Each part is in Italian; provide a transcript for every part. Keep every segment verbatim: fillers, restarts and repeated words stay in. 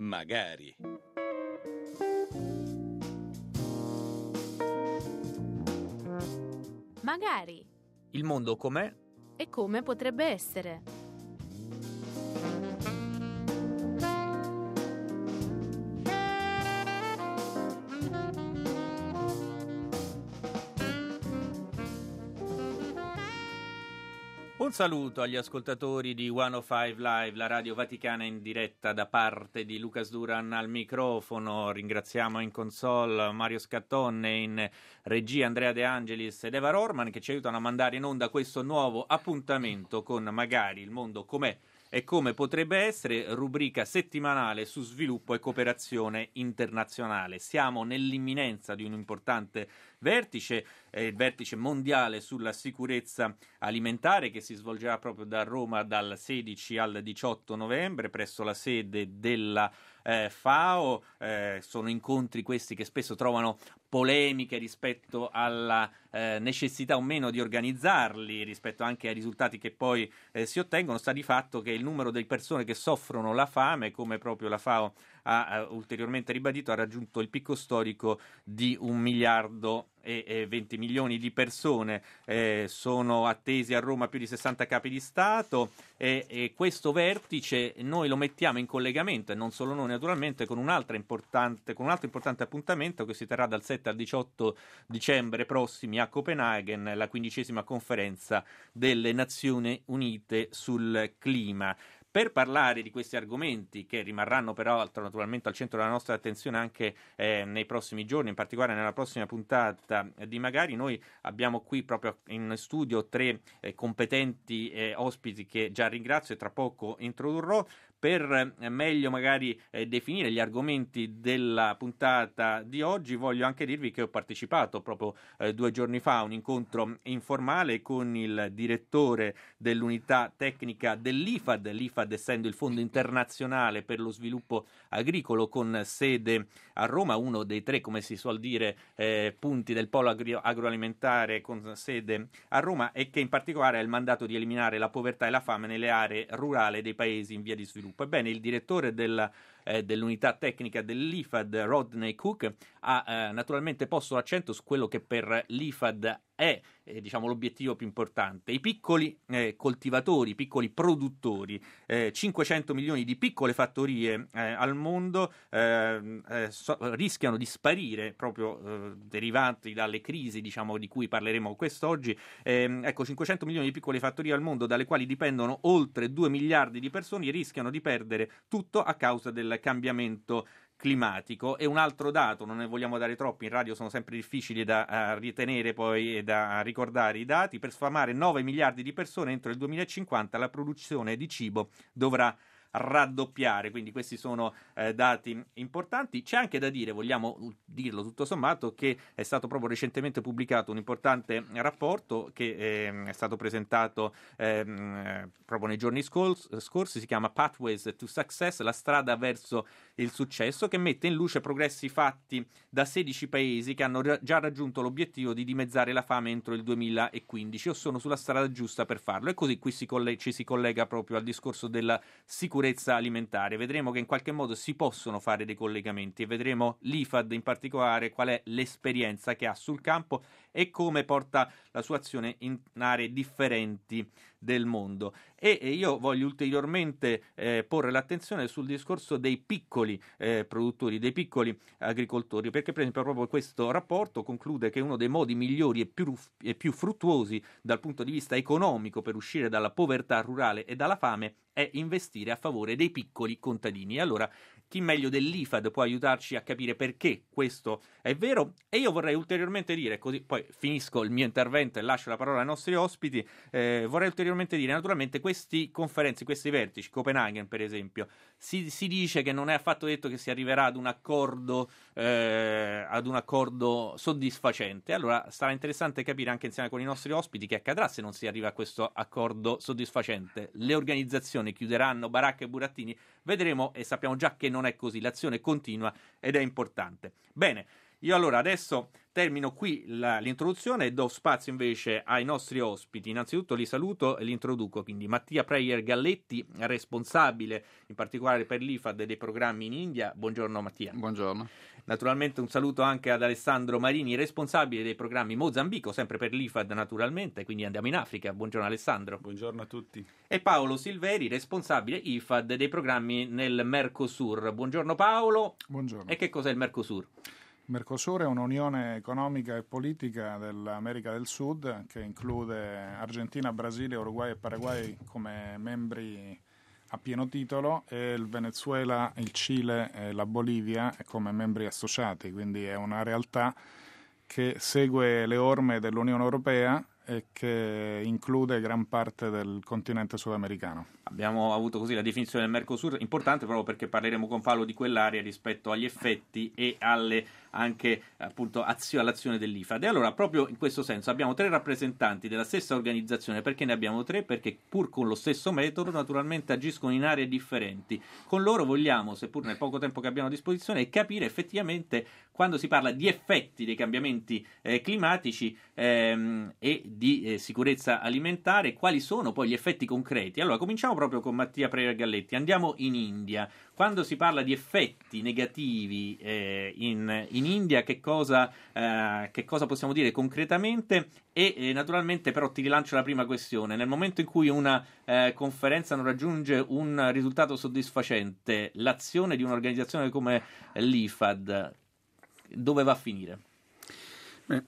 Magari. Magari. Il mondo com'è? E come potrebbe essere? Un saluto agli ascoltatori di centocinque Live, la radio vaticana in diretta, da parte di Lucas Duran al microfono. Ringraziamo in console Mario Scattonne, in regia Andrea De Angelis ed Eva Rorman, che ci aiutano a mandare in onda questo nuovo appuntamento con Magari, il mondo com'è e come potrebbe essere, rubrica settimanale su sviluppo e cooperazione internazionale. Siamo nell'imminenza di un importante vertice, eh, il vertice mondiale sulla sicurezza alimentare, che si svolgerà proprio da Roma dal sedici al diciotto novembre presso la sede della eh, FAO. Eh, sono incontri questi che spesso trovano polemiche rispetto alla eh, necessità o meno di organizzarli, rispetto anche ai risultati che poi eh, si ottengono. Sta di fatto che il numero di persone che soffrono la fame, come proprio la FAO ha, ha ulteriormente ribadito, ha raggiunto il picco storico di un miliardo e venti milioni di persone. Eh, sono attesi a Roma più di sessanta capi di Stato e, e questo vertice noi lo mettiamo in collegamento, e non solo noi naturalmente, con, un'altra importante, con un altro importante appuntamento che si terrà dal sette al diciotto dicembre prossimi a Copenaghen, la quindicesima conferenza delle Nazioni Unite sul clima. Per parlare di questi argomenti, che rimarranno peraltro naturalmente al centro della nostra attenzione anche eh, nei prossimi giorni, in particolare nella prossima puntata di Magari, noi abbiamo qui proprio in studio tre eh, competenti eh, ospiti che già ringrazio e tra poco introdurrò. Per eh, meglio magari eh, definire gli argomenti della puntata di oggi, voglio anche dirvi che ho partecipato proprio eh, due giorni fa a un incontro informale con il direttore dell'unità tecnica dell'I F A D, l'I F A D essendo il Fondo Internazionale per lo Sviluppo Agricolo con sede a Roma, uno dei tre, come si suol dire, eh, punti del polo agri- agroalimentare con sede a Roma, e che in particolare ha il mandato di eliminare la povertà e la fame nelle aree rurali dei paesi in via di sviluppo. Ebbene, il direttore della, eh, dell'unità tecnica dell'I F A D, Rodney Cook, ha eh, naturalmente posto l'accento su quello che per l'I F A D è eh, diciamo l'obiettivo più importante: i piccoli eh, coltivatori, i piccoli produttori. eh, cinquecento milioni di piccole fattorie eh, al mondo eh, eh, so, rischiano di sparire proprio eh, derivanti dalle crisi, diciamo, di cui parleremo quest'oggi. Eh, ecco, cinquecento milioni di piccole fattorie al mondo, dalle quali dipendono oltre due miliardi di persone, rischiano di perdere tutto a causa del cambiamento climatico. E un altro dato, non ne vogliamo dare troppi, in radio sono sempre difficili da uh, ritenere poi e da ricordare i dati: per sfamare nove miliardi di persone entro il duemilacinquanta la produzione di cibo dovrà raddoppiare. Quindi questi sono eh, dati importanti. C'è anche da dire, vogliamo dirlo tutto sommato, che è stato proprio recentemente pubblicato un importante rapporto che eh, è stato presentato eh, proprio nei giorni scors- scorsi, si chiama Pathways to Success, la strada verso il successo, che mette in luce progressi fatti da sedici paesi che hanno ra- già raggiunto l'obiettivo di dimezzare la fame entro il duemilaquindici o sono sulla strada giusta per farlo. E così qui si coll- ci si collega proprio al discorso della sicurezza alimentare. Vedremo che in qualche modo si possono fare dei collegamenti e vedremo l'I F A D in particolare qual è l'esperienza che ha sul campo e come porta la sua azione in aree differenti del mondo. E, e io voglio ulteriormente eh, porre l'attenzione sul discorso dei piccoli eh, produttori, dei piccoli agricoltori, perché per esempio proprio questo rapporto conclude che uno dei modi migliori e più, e più fruttuosi dal punto di vista economico per uscire dalla povertà rurale e dalla fame è investire a favore dei piccoli contadini. E allora chi meglio dell'I F A D può aiutarci a capire perché questo è vero? E io vorrei ulteriormente dire, così poi finisco il mio intervento e lascio la parola ai nostri ospiti, eh, vorrei ulteriormente dire, naturalmente questi conferenze, questi vertici, Copenaghen per esempio, si, si dice che non è affatto detto che si arriverà ad un accordo eh, ad un accordo soddisfacente. Allora sarà interessante capire anche insieme con i nostri ospiti che accadrà se non si arriva a questo accordo soddisfacente. Le organizzazioni chiuderanno baracche e burattini? Vedremo, e sappiamo già che non è così, l'azione continua ed è importante. Bene, Io allora adesso termino qui la, l'introduzione e do spazio invece ai nostri ospiti. Innanzitutto li saluto e li introduco, quindi Mattia Preyer Galletti, responsabile in particolare per l'I F A D dei programmi in India. Buongiorno Mattia. Buongiorno. Naturalmente un saluto anche ad Alessandro Marini, responsabile dei programmi Mozambico, sempre per l'I F A D naturalmente, quindi andiamo in Africa. Buongiorno Alessandro. Buongiorno a tutti. E Paolo Silveri, responsabile I F A D dei programmi nel Mercosur. Buongiorno Paolo. Buongiorno. E che cos'è il Mercosur? Il Mercosur è un'unione economica e politica dell'America del Sud che include Argentina, Brasile, Uruguay e Paraguay come membri a pieno titolo e il Venezuela, il Cile e la Bolivia come membri associati, quindi è una realtà che segue le orme dell'Unione Europea e che include gran parte del continente sudamericano. Abbiamo avuto così la definizione del Mercosur, importante proprio perché parleremo con Paolo di quell'area rispetto agli effetti e alle anche appunto azio, all'azione dell'I F A D. E allora proprio in questo senso abbiamo tre rappresentanti della stessa organizzazione. Perché ne abbiamo tre? Perché pur con lo stesso metodo naturalmente agiscono in aree differenti. Con loro vogliamo, seppur nel poco tempo che abbiamo a disposizione, capire effettivamente quando si parla di effetti dei cambiamenti eh, climatici ehm, e di eh, sicurezza alimentare, quali sono poi gli effetti concreti. Allora cominciamo proprio con Mattia Preyer Galletti. Andiamo in India. Quando si parla di effetti negativi eh, in, in India, che cosa, eh, che cosa possiamo dire concretamente? E eh, naturalmente però ti rilancio la prima questione. Nel momento in cui una eh, conferenza non raggiunge un risultato soddisfacente, l'azione di un'organizzazione come l'I F A D dove va a finire? Beh,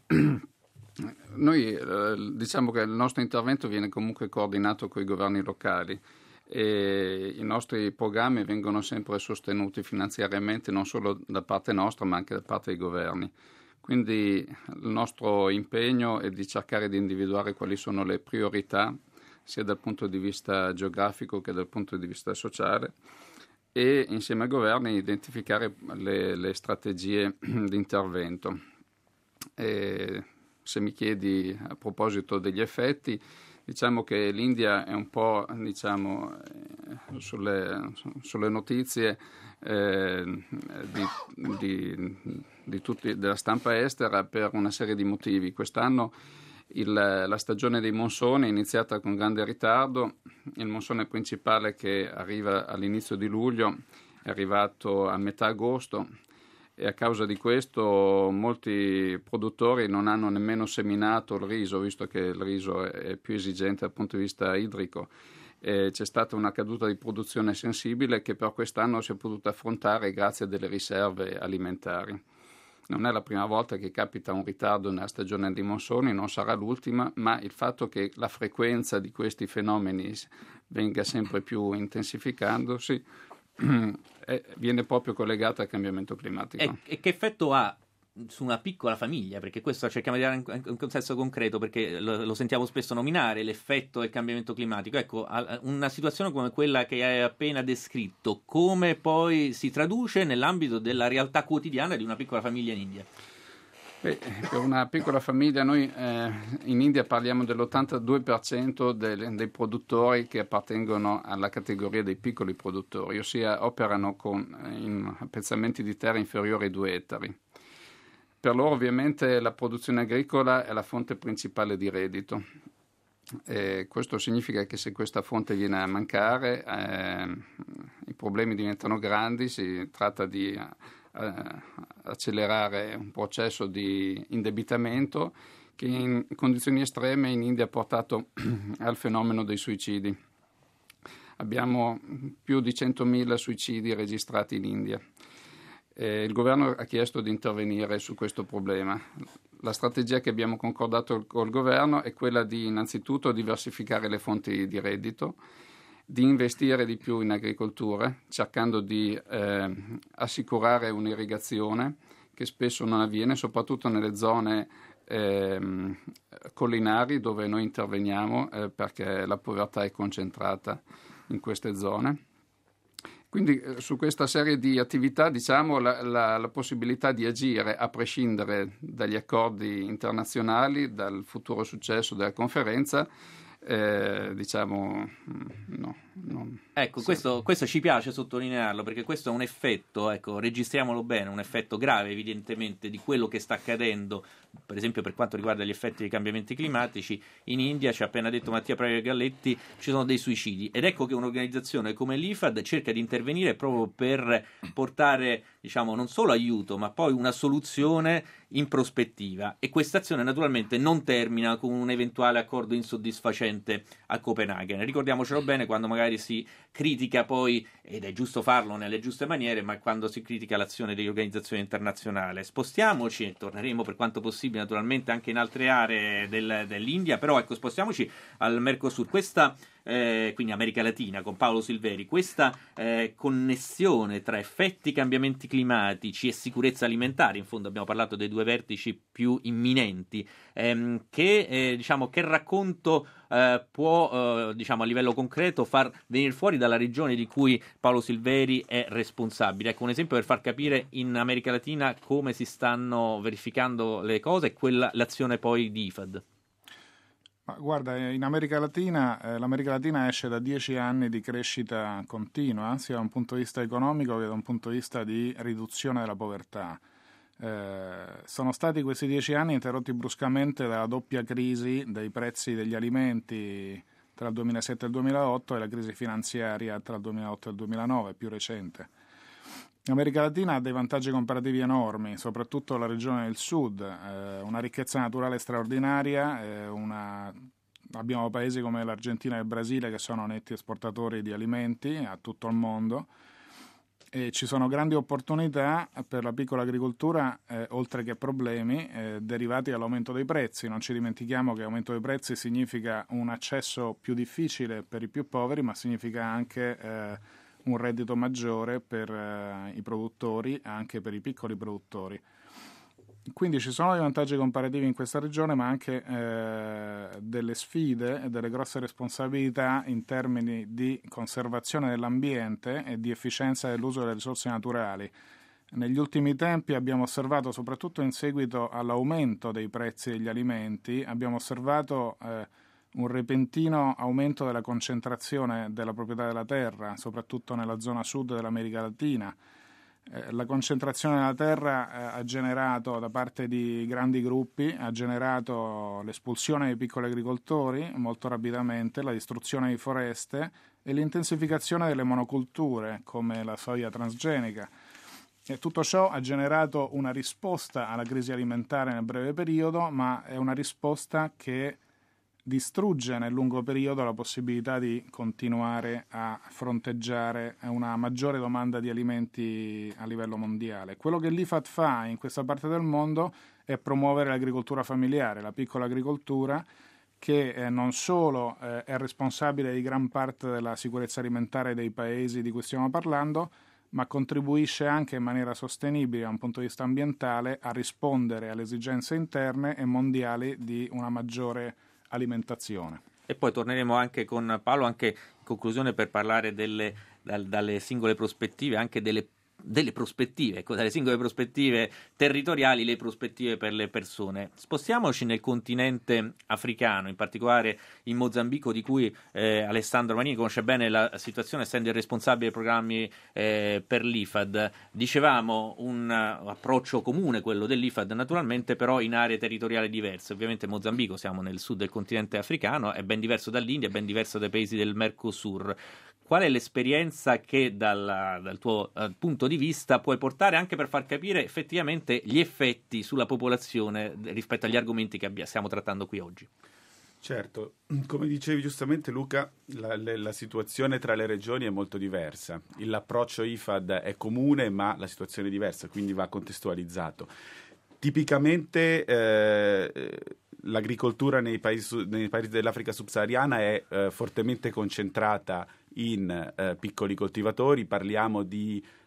noi eh, diciamo che il nostro intervento viene comunque coordinato con i governi locali e i nostri programmi vengono sempre sostenuti finanziariamente non solo da parte nostra ma anche da parte dei governi. Quindi il nostro impegno è di cercare di individuare quali sono le priorità sia dal punto di vista geografico che dal punto di vista sociale e insieme ai governi identificare le, le strategie di intervento. E se mi chiedi a proposito degli effetti, diciamo che l'India è un po' diciamo, eh, sulle, sulle notizie eh, di, di, di tutti, della stampa estera per una serie di motivi. Quest'anno il, la stagione dei monsoni è iniziata con grande ritardo. Il monsone principale, che arriva all'inizio di luglio, è arrivato a metà agosto e a causa di questo molti produttori non hanno nemmeno seminato il riso, visto che il riso è più esigente dal punto di vista idrico. E c'è stata una caduta di produzione sensibile che per quest'anno si è potuta affrontare grazie a delle riserve alimentari. Non è la prima volta che capita un ritardo nella stagione dei monsoni, non sarà l'ultima, ma il fatto che la frequenza di questi fenomeni venga sempre più intensificandosi viene proprio collegata al cambiamento climatico. E, e che effetto ha su una piccola famiglia? Perché questo cerchiamo di dare un, un senso concreto, perché lo, lo sentiamo spesso nominare, l'effetto del cambiamento climatico. Ecco, una situazione come quella che hai appena descritto, come poi si traduce nell'ambito della realtà quotidiana di una piccola famiglia in India? Beh, per una piccola famiglia noi eh, in India parliamo dell'ottantadue per cento dei, dei produttori che appartengono alla categoria dei piccoli produttori, ossia operano con in appezzamenti di terra inferiori ai due ettari. Per loro ovviamente la produzione agricola è la fonte principale di reddito. E questo significa che se questa fonte viene a mancare eh, i problemi diventano grandi, si tratta di eh, accelerare un processo di indebitamento che in condizioni estreme in India ha portato al fenomeno dei suicidi. Abbiamo più di centomila suicidi registrati in India. Eh, il governo ha chiesto di intervenire su questo problema. La strategia che abbiamo concordato col governo è quella di innanzitutto diversificare le fonti di reddito, di investire di più in agricoltura, cercando di eh, assicurare un'irrigazione che spesso non avviene, soprattutto nelle zone eh, collinari dove noi interveniamo eh, perché la povertà è concentrata in queste zone. Quindi eh, su questa serie di attività diciamo la, la, la possibilità di agire a prescindere dagli accordi internazionali, dal futuro successo della conferenza, eh, diciamo, no. Non, ecco, sì. questo, questo ci piace sottolinearlo, perché questo è un effetto, ecco, registriamolo bene, un effetto grave evidentemente di quello che sta accadendo, per esempio per quanto riguarda gli effetti dei cambiamenti climatici. In India, ci ha appena detto Mattia Praia Galletti, ci sono dei suicidi, ed ecco che un'organizzazione come l'I F A D cerca di intervenire proprio per portare, diciamo, non solo aiuto, ma poi una soluzione in prospettiva, e questa azione naturalmente non termina con un eventuale accordo insoddisfacente a Copenaghen. Ricordiamocelo bene quando magari si critica poi, ed è giusto farlo nelle giuste maniere, ma quando si critica l'azione delle organizzazioni internazionali. Spostiamoci, e torneremo per quanto possibile naturalmente anche in altre aree del, dell'India, però ecco, spostiamoci al Mercosur. Questa Eh, quindi America Latina, con Paolo Silveri, questa eh, connessione tra effetti cambiamenti climatici e sicurezza alimentare, in fondo abbiamo parlato dei due vertici più imminenti, ehm, che, eh, diciamo, che racconto eh, può eh, diciamo, a livello concreto far venire fuori dalla regione di cui Paolo Silveri è responsabile? Ecco un esempio per far capire in America Latina come si stanno verificando le cose e quella, l'azione poi di I F A D. Ma guarda, in America Latina, eh, l'America Latina esce da dieci anni di crescita continua, sia da un punto di vista economico che da un punto di vista di riduzione della povertà. Eh, sono stati questi dieci anni interrotti bruscamente dalla doppia crisi dei prezzi degli alimenti tra il duemilasette e il duemilaotto e la crisi finanziaria tra il duemilaotto e il duemilanove, più recente. L'America Latina ha dei vantaggi comparativi enormi, soprattutto la regione del sud, eh, una ricchezza naturale straordinaria, eh, una... abbiamo paesi come l'Argentina e il Brasile che sono netti esportatori di alimenti a tutto il mondo, e ci sono grandi opportunità per la piccola agricoltura, eh, oltre che problemi eh, derivati dall'aumento dei prezzi. Non ci dimentichiamo che aumento dei prezzi significa un accesso più difficile per i più poveri, ma significa anche eh, un reddito maggiore per eh, i produttori, anche per i piccoli produttori. Quindi ci sono dei vantaggi comparativi in questa regione, ma anche eh, delle sfide e delle grosse responsabilità in termini di conservazione dell'ambiente e di efficienza dell'uso delle risorse naturali. Negli ultimi tempi abbiamo osservato, soprattutto in seguito all'aumento dei prezzi degli alimenti, abbiamo osservato eh, un repentino aumento della concentrazione della proprietà della terra, soprattutto nella zona sud dell'America Latina. Eh, la concentrazione della terra eh, ha generato da parte di grandi gruppi, ha generato l'espulsione dei piccoli agricoltori molto rapidamente, la distruzione di foreste e l'intensificazione delle monoculture come la soia transgenica. E tutto ciò ha generato una risposta alla crisi alimentare nel breve periodo, ma è una risposta che distrugge nel lungo periodo la possibilità di continuare a fronteggiare una maggiore domanda di alimenti a livello mondiale. Quello che l'I F A D fa in questa parte del mondo è promuovere l'agricoltura familiare, la piccola agricoltura, che eh, non solo eh, è responsabile di gran parte della sicurezza alimentare dei paesi di cui stiamo parlando, ma contribuisce anche in maniera sostenibile da un punto di vista ambientale a rispondere alle esigenze interne e mondiali di una maggiore alimentazione. E poi torneremo anche con Paolo anche in conclusione per parlare delle, dal, dalle singole prospettive, anche delle delle prospettive, ecco, dalle singole prospettive territoriali, le prospettive per le persone. Spostiamoci nel continente africano, in particolare in Mozambico, di cui eh, Alessandro Manini conosce bene la situazione, essendo il responsabile dei programmi eh, per l'I F A D. Dicevamo un uh, approccio comune, quello dell'I F A D, naturalmente, però in aree territoriali diverse. Ovviamente Mozambico, siamo nel sud del continente africano, è ben diverso dall'India, è ben diverso dai paesi del Mercosur. Qual è l'esperienza che dal, dal tuo uh, punto di vista puoi portare anche per far capire effettivamente gli effetti sulla popolazione rispetto agli argomenti che abbia, stiamo trattando qui oggi? Certo, come dicevi giustamente Luca, la, la, la situazione tra le regioni è molto diversa. L'approccio I F A D è comune, ma la situazione è diversa, quindi va contestualizzato. Tipicamente eh, l'agricoltura nei paesi, nei paesi dell'Africa subsahariana è eh, fortemente concentrata in eh, piccoli coltivatori, parliamo di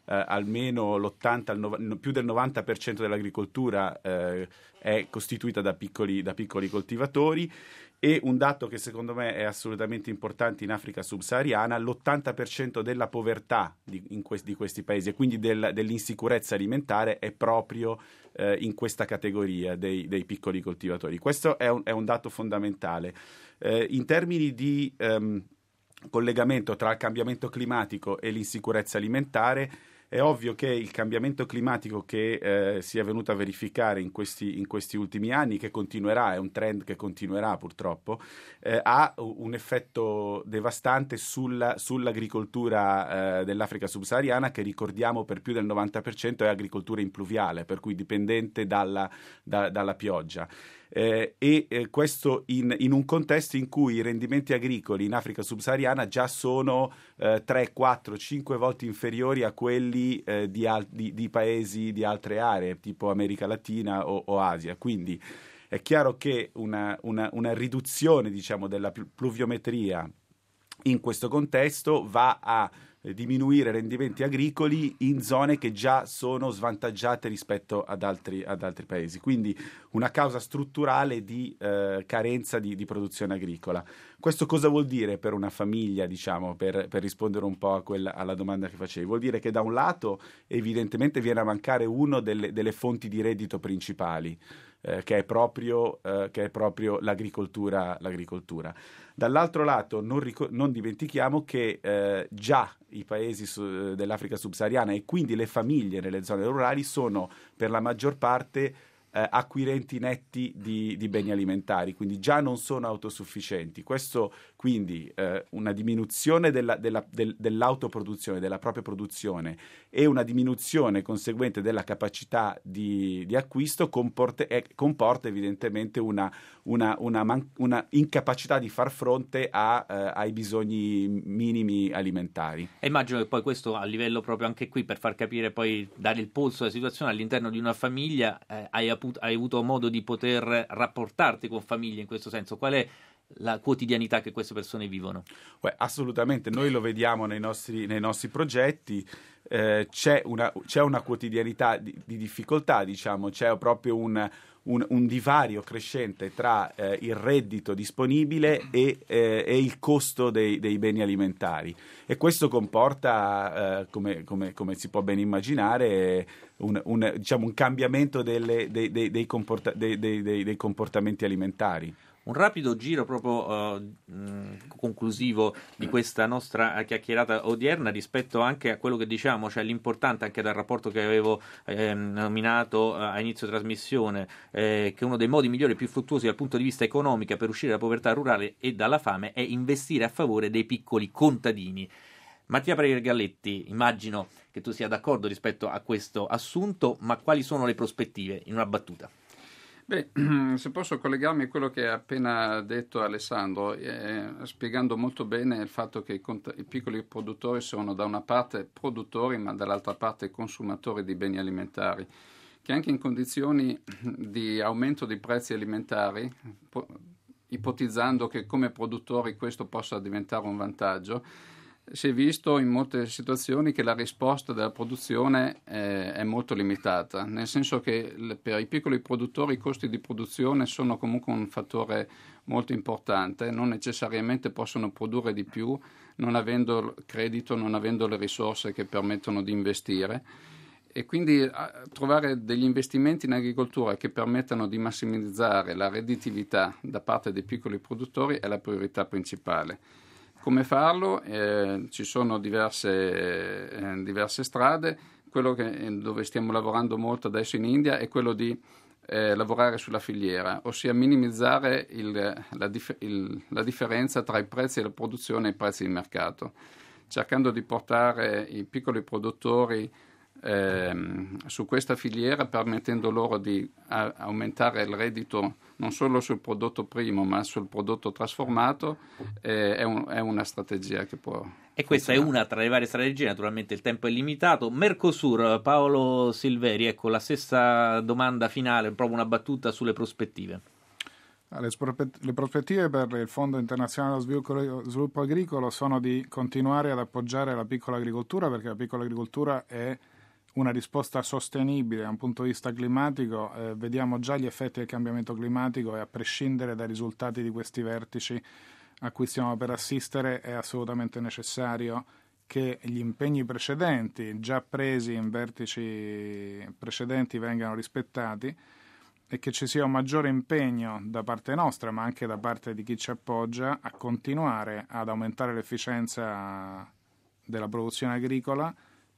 eh, almeno l'ottanta, il nov- più del novanta per cento dell'agricoltura eh, è costituita da piccoli, da piccoli coltivatori. E un dato che secondo me è assolutamente importante in Africa subsahariana: l'ottanta per cento della povertà di, in que- di questi paesi, e quindi del, dell'insicurezza alimentare, è proprio eh, in questa categoria dei, dei piccoli coltivatori. Questo è un, è un dato fondamentale. Eh, in termini di ehm, collegamento tra il cambiamento climatico e l'insicurezza alimentare, è ovvio che il cambiamento climatico che eh, si è venuto a verificare in questi, in questi ultimi anni, che continuerà, è un trend che continuerà purtroppo, eh, ha un effetto devastante sulla, sull'agricoltura eh, dell'Africa subsahariana, che ricordiamo per più del novanta per cento è agricoltura impluviale, per cui dipendente dalla, da, dalla pioggia. Eh, e eh, questo in, in un contesto in cui i rendimenti agricoli in Africa subsahariana già sono eh, tre, quattro, cinque volte inferiori a quelli eh, di, al- di, di paesi di altre aree, tipo America Latina o, o Asia. Quindi è chiaro che una, una, una riduzione, diciamo, della pl- pluviometria in questo contesto va a diminuire rendimenti agricoli in zone che già sono svantaggiate rispetto ad altri, ad altri paesi. Quindi una causa strutturale di eh, carenza di, di produzione agricola. Questo cosa vuol dire per una famiglia, diciamo, per, per rispondere un po' a quella, alla domanda che facevi? Vuol dire che da un lato evidentemente viene a mancare una delle, delle fonti di reddito principali, eh, che è proprio, eh, che è proprio l'agricoltura, l'agricoltura. Dall'altro lato non, ric- non dimentichiamo che eh, già i paesi su- dell'Africa subsahariana, e quindi le famiglie nelle zone rurali, sono per la maggior parte eh, acquirenti netti di, di beni alimentari, quindi già non sono autosufficienti. Questo quindi eh, una diminuzione della, della, del, dell'autoproduzione, della propria produzione, e una diminuzione conseguente della capacità di, di acquisto comporta, eh, comporta evidentemente una, una, una, man- una incapacità di far fronte a, eh, ai bisogni minimi alimentari. E immagino che poi questo, a livello proprio anche qui, per far capire, poi dare il polso alla situazione all'interno di una famiglia, eh, hai, aput- hai avuto modo di poter rapportarti con famiglie in questo senso. Qual è la quotidianità che queste persone vivono? Beh, assolutamente, noi lo vediamo nei nostri, nei nostri progetti. Eh, c'è, una, c'è una quotidianità di, di difficoltà, diciamo, c'è proprio un, un, un divario crescente tra eh, il reddito disponibile e, eh, e il costo dei, dei beni alimentari, e questo comporta, eh, come, come, come si può ben immaginare, un, un, diciamo, un cambiamento delle, dei, dei, dei, comporta, dei, dei, dei, dei comportamenti alimentari. Un rapido giro proprio uh, mh, conclusivo di questa nostra chiacchierata odierna rispetto anche a quello che diciamo, cioè l'importante anche dal rapporto che avevo eh, nominato uh, a inizio trasmissione, eh, che uno dei modi migliori e più fruttuosi dal punto di vista economico per uscire dalla povertà rurale e dalla fame è investire a favore dei piccoli contadini. Mattia Pregalletti, immagino che tu sia d'accordo rispetto a questo assunto, ma quali sono le prospettive, in una battuta? Beh, se posso collegarmi a quello che ha appena detto Alessandro, eh, spiegando molto bene il fatto che i, cont- i piccoli produttori sono da una parte produttori, ma dall'altra parte consumatori di beni alimentari, che anche in condizioni di aumento dei prezzi alimentari, po- ipotizzando che come produttori questo possa diventare un vantaggio, si è visto in molte situazioni che la risposta della produzione eh, è molto limitata, nel senso che le, per i piccoli produttori i costi di produzione sono comunque un fattore molto importante, non necessariamente possono produrre di più non avendo credito, non avendo le risorse che permettono di investire, e quindi a, trovare degli investimenti in agricoltura che permettano di massimizzare la redditività da parte dei piccoli produttori è la priorità principale. Come farlo? Eh, ci sono diverse, eh, diverse strade. Quello che, dove stiamo lavorando molto adesso in India è quello di eh, lavorare sulla filiera, ossia minimizzare il, la, dif- il, la differenza tra i prezzi della produzione e i prezzi di mercato, cercando di portare i piccoli produttori ehm, su questa filiera, permettendo loro di a- aumentare il reddito non solo sul prodotto primo ma sul prodotto trasformato. Eh, è, un, è una strategia che può e questa funzionare. È una tra le varie strategie, naturalmente il tempo è limitato. Mercosur, Paolo Silveri, ecco la stessa domanda finale, proprio una battuta sulle prospettive. Le, spropet- le prospettive per il Fondo internazionale dello sviluppo, sviluppo agricolo sono di continuare ad appoggiare la piccola agricoltura, perché la piccola agricoltura è una risposta sostenibile da un punto di vista climatico. Eh, vediamo già gli effetti del cambiamento climatico e a prescindere dai risultati di questi vertici a cui stiamo per assistere è assolutamente necessario che gli impegni precedenti, già presi in vertici precedenti, vengano rispettati e che ci sia un maggiore impegno da parte nostra, ma anche da parte di chi ci appoggia, a continuare ad aumentare l'efficienza della produzione agricola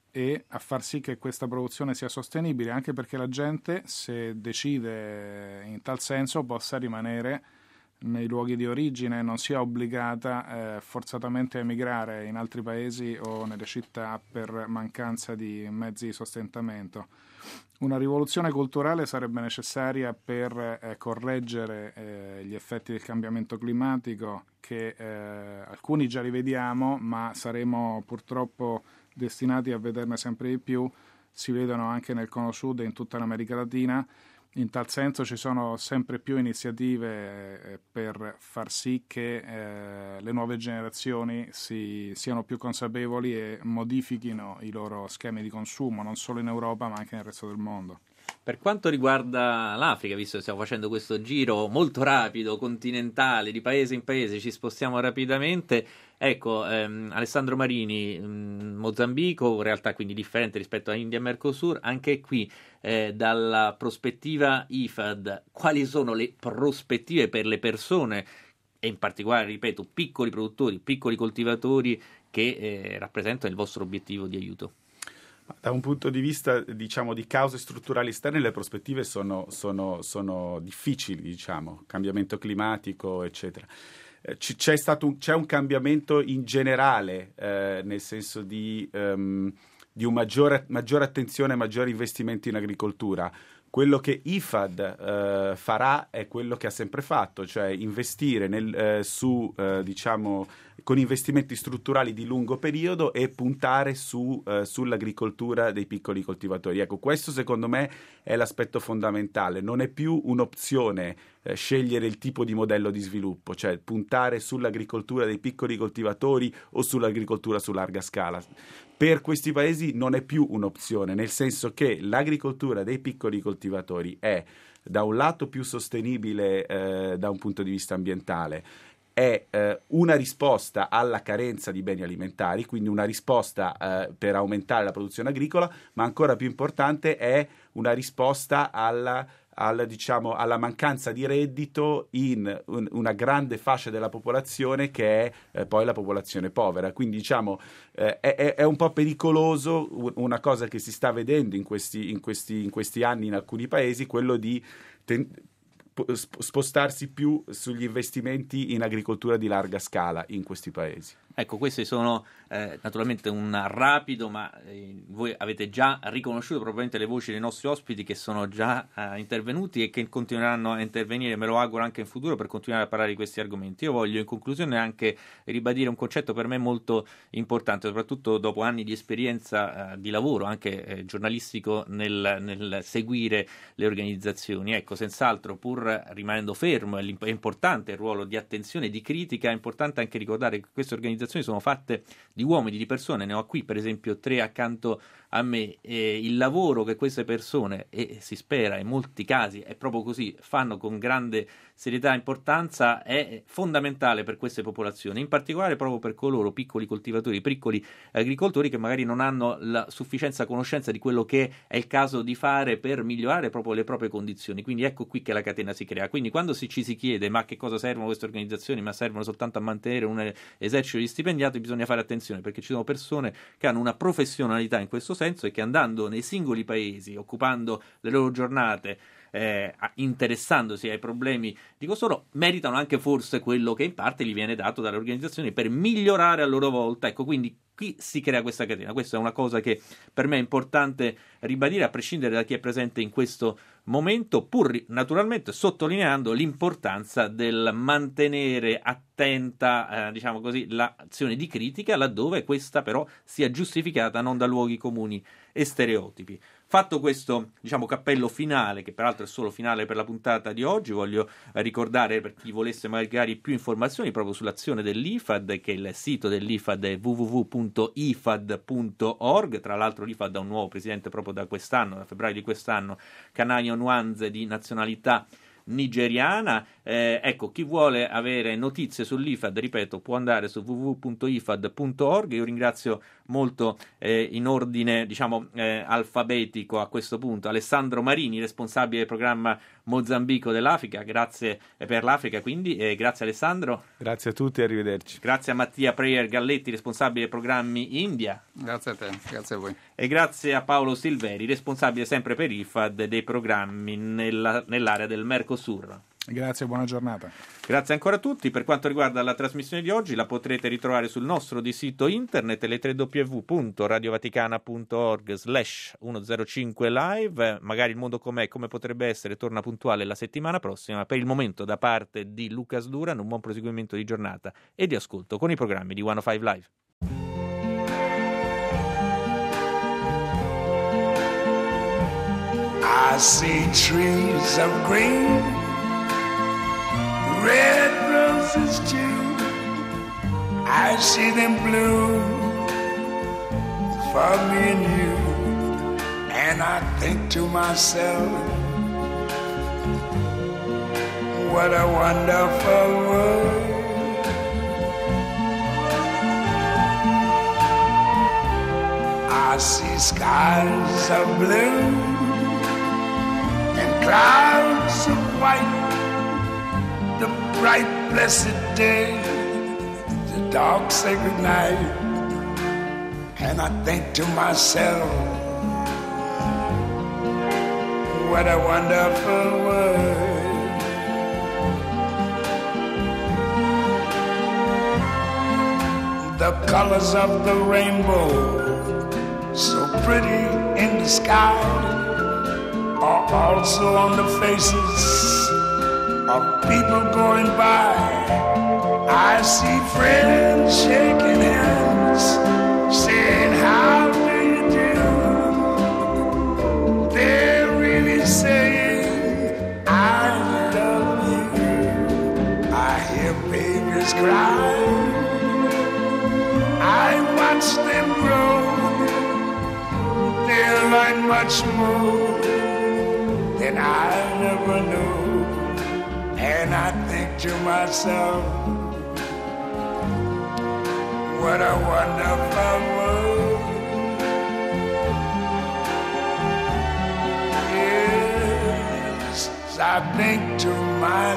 e a far sì che questa produzione sia sostenibile, anche perché la gente, se decide in tal senso, possa rimanere nei luoghi di origine, non sia obbligata eh, forzatamente a emigrare in altri paesi o nelle città per mancanza di mezzi di sostentamento. Una rivoluzione culturale sarebbe necessaria per eh, correggere eh, gli effetti del cambiamento climatico, che eh, alcuni già li vediamo, ma saremo purtroppo destinati a vederne sempre di più. Si vedono anche nel Cono Sud e in tutta l'America Latina. In tal senso ci sono sempre più iniziative per far sì che eh, le nuove generazioni si, siano più consapevoli e modifichino i loro schemi di consumo, non solo in Europa ma anche nel resto del mondo. Per quanto riguarda l'Africa, visto che stiamo facendo questo giro molto rapido, continentale, di paese in paese, ci spostiamo rapidamente. Ecco, ehm, Alessandro Marini, mh, Mozambico, in realtà quindi differente rispetto a India e Mercosur, anche qui eh, dalla prospettiva I F A D, quali sono le prospettive per le persone e in particolare, ripeto, piccoli produttori, piccoli coltivatori che eh, rappresentano il vostro obiettivo di aiuto? Da un punto di vista, diciamo, di cause strutturali esterne, le prospettive sono, sono, sono difficili, diciamo, cambiamento climatico, eccetera. Eh, c- c'è stato un, c'è un cambiamento in generale, eh, nel senso di, um, di un maggiore, maggiore attenzione e maggiori investimenti in agricoltura. Quello che I F A D eh, farà è quello che ha sempre fatto, cioè investire nel, eh, su, eh, diciamo, con investimenti strutturali di lungo periodo e puntare su, eh, sull'agricoltura dei piccoli coltivatori. Ecco, questo secondo me è l'aspetto fondamentale. Non è più un'opzione eh, scegliere il tipo di modello di sviluppo, cioè puntare sull'agricoltura dei piccoli coltivatori o sull'agricoltura su larga scala. Per questi paesi non è più un'opzione, nel senso che l'agricoltura dei piccoli coltivatori è da un lato più sostenibile eh, da un punto di vista ambientale, è eh, una risposta alla carenza di beni alimentari, quindi una risposta eh, per aumentare la produzione agricola, ma ancora più importante è una risposta alla Alla, diciamo, alla mancanza di reddito in un, una grande fascia della popolazione che è eh, poi la popolazione povera. Quindi diciamo eh, è, è un po' pericoloso una cosa che si sta vedendo in questi, in questi, in questi anni in alcuni paesi, quello di ten- spostarsi più sugli investimenti in agricoltura di larga scala in questi paesi. Ecco, questi sono eh, naturalmente un rapido, ma eh, voi avete già riconosciuto probabilmente le voci dei nostri ospiti che sono già eh, intervenuti e che continueranno a intervenire, me lo auguro anche in futuro, per continuare a parlare di questi argomenti. Io voglio in conclusione anche ribadire un concetto per me molto importante, soprattutto dopo anni di esperienza eh, di lavoro, anche eh, giornalistico, nel, nel seguire le organizzazioni. Ecco, senz'altro, pur rimanendo fermo, è importante il ruolo di attenzione e di critica, è importante anche ricordare che queste organizzazioni sono fatte di uomini, di persone, ne ho qui per esempio tre accanto a me, e il lavoro che queste persone, e si spera in molti casi è proprio così, fanno con grande serietà e importanza, è fondamentale per queste popolazioni, in particolare proprio per coloro, piccoli coltivatori, piccoli agricoltori, che magari non hanno la sufficienza conoscenza di quello che è il caso di fare per migliorare proprio le proprie condizioni. Quindi ecco qui che la catena si crea. Quindi quando si, ci si chiede ma che cosa servono queste organizzazioni, ma servono soltanto a mantenere un esercito di stipendiati, bisogna fare attenzione, perché ci sono persone che hanno una professionalità in questo senso e che andando nei singoli paesi, occupando le loro giornate, eh, interessandosi ai problemi di costoro, meritano anche forse quello che in parte gli viene dato dalle organizzazioni per migliorare a loro volta. Ecco, quindi qui si crea questa catena. Questa è una cosa che per me è importante ribadire, a prescindere da chi è presente in questo momento, pur naturalmente sottolineando l'importanza del mantenere attenta, eh, diciamo così, l'azione di critica, laddove questa però sia giustificata non da luoghi comuni e stereotipi. Fatto questo, diciamo, cappello finale, che peraltro è solo finale per la puntata di oggi, voglio eh, ricordare, per chi volesse magari più informazioni proprio sull'azione dell'I F A D, che il sito dell'I F A D è w w w punto i f a d punto org. Tra l'altro l'I F A D ha un nuovo presidente proprio da quest'anno, da febbraio di quest'anno, Kanayo Nwanze, di nazionalità nigeriana. Eh, ecco, chi vuole avere notizie sull'I F A D, ripeto, può andare su w w w punto i f a d punto org. Io ringrazio molto eh, in ordine, diciamo, eh, alfabetico a questo punto Alessandro Marini, responsabile del programma Mozambico dell'Africa. Grazie per l'Africa, quindi eh, grazie Alessandro. Grazie a tutti e arrivederci. Grazie a Mattia Preyer Galletti, responsabile dei programmi India. Grazie a te, grazie a voi. E grazie a Paolo Silveri, responsabile sempre per I F A D dei programmi nella, nell'area del Mercosur. Grazie, buona giornata. Grazie ancora a tutti. Per quanto riguarda la trasmissione di oggi, la potrete ritrovare sul nostro di sito internet le tre w punto radiovaticana punto org slash centocinque live. Magari il mondo com'è, come potrebbe essere, torna puntuale la settimana prossima. Per il momento, da parte di Lucas Duran, un buon proseguimento di giornata e di ascolto con i programmi di centocinque Live. I see trees of green, red roses too. I see them bloom for me and you. And I think to myself, what a wonderful world. I see skies of blue and clouds of white, the bright blessed day, the dark sacred night. And I think to myself, what a wonderful world. The colors of the rainbow, so pretty in the sky, are also on the faces of people going by. I see friends shaking hands, saying, how do you do? They're really saying, I love you. I hear babies cry, I watch them grow. They'll learn much more than I never knew. And I think to myself, what a wonderful world. Yes, I think to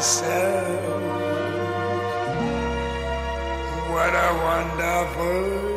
myself, what a wonderful world.